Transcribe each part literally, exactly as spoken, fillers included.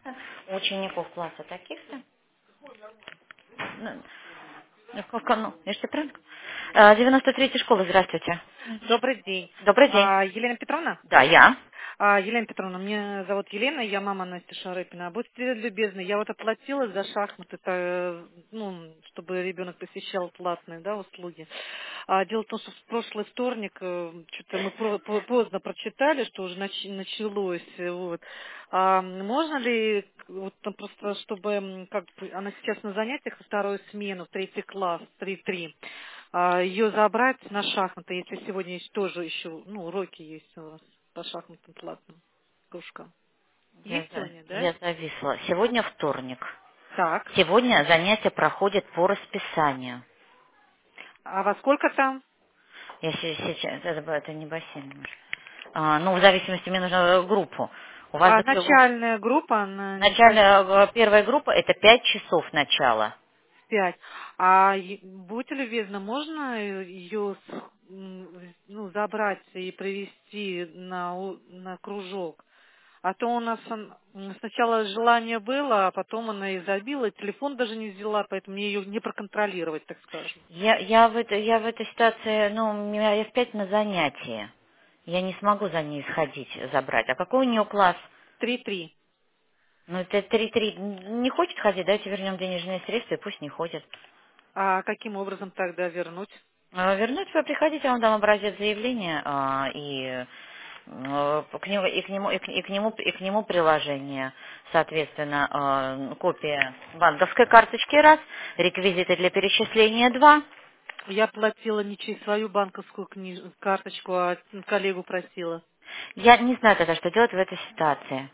У учеников класса таких-то. Ну, ну, сколько, ну, я же тебе правильно говорю? А, девяносто третья школа, здравствуйте. Добрый день. Добрый день. А, Елена Петровна? Да, я. А, Елена Петровна, меня зовут Елена, я мама Насти Шарыпина. Будьте любезны, я вот оплатила за шахматы, это, э, ну, чтобы ребенок посещал платные, да, услуги. А, дело в том, что в прошлый вторник э, что-то мы про- по- поздно прочитали, что уже нач- началось. э, Вот. А, можно ли, вот, там просто, чтобы, м, как бы, она сейчас на занятиях, во вторую смену, в третий класс, три-три, ее забрать на шахматы, если сегодня есть тоже еще, ну, уроки есть у вас по шахматам платным кружкам. Я, Есть за- сегодня, да? я зависла. Сегодня вторник. Так. Сегодня занятия проходят по расписанию. А во сколько там? Я се- сейчас, это, б- это не бассейн. А, ну, в зависимости, мне нужно э, группу. У вас А закры- у- начальная группа, она не по начальная э, первая группа это пять часов начала. пять. А е- будьте любезны, можно ее ну, забрать и привести на, у- на кружок? А то у нас м, сначала желание было, а потом она и забила, телефон даже не взяла, поэтому мне ее не проконтролировать, так скажем. Я, я, в этой, я в этой ситуации, ну, у меня- я опять на занятии. Я не смогу за ней сходить, забрать. А какой у нее класс? Три-три. Ну, это три-три. Не хочет ходить, давайте вернем денежные средства, и пусть не ходит. А каким образом тогда вернуть? А, Вернуть вы приходите, я вам дам образец заявления, а, и, э, к нему, и, к нему, и, к, и к нему, и к нему приложение, соответственно, а, копия банковской карточки раз, реквизиты для перечисления два. Я платила не через свою банковскую книж- карточку, а коллегу просила. Я не знаю тогда, что делать в этой ситуации.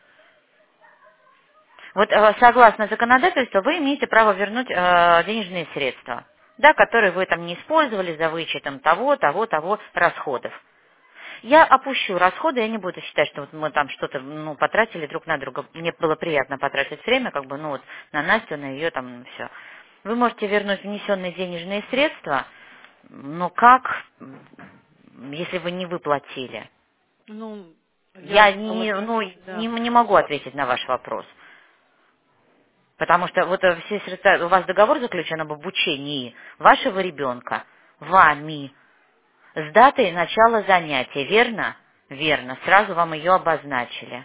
Вот э, согласно законодательству вы имеете право вернуть э, денежные средства, да, которые вы там не использовали за вычетом того, того, того расходов. Я опущу расходы, я не буду считать, что вот мы там что-то ну, потратили друг на друга. Мне было приятно потратить время, как бы, ну вот, на Настю, на ее там все. Вы можете вернуть внесенные денежные средства, но как, м, если вы не выплатили? Ну, я Я думала, не, как, ну, не, да. не могу ответить на ваш вопрос. Потому что вот э, все средства, у вас договор заключен об обучении вашего ребенка вами с датой начала занятия, верно? Верно. Сразу вам ее обозначили.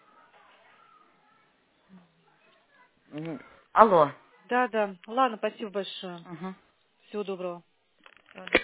М, Алло. Да, да. Ладно, спасибо большое. Мгм. Всего доброго.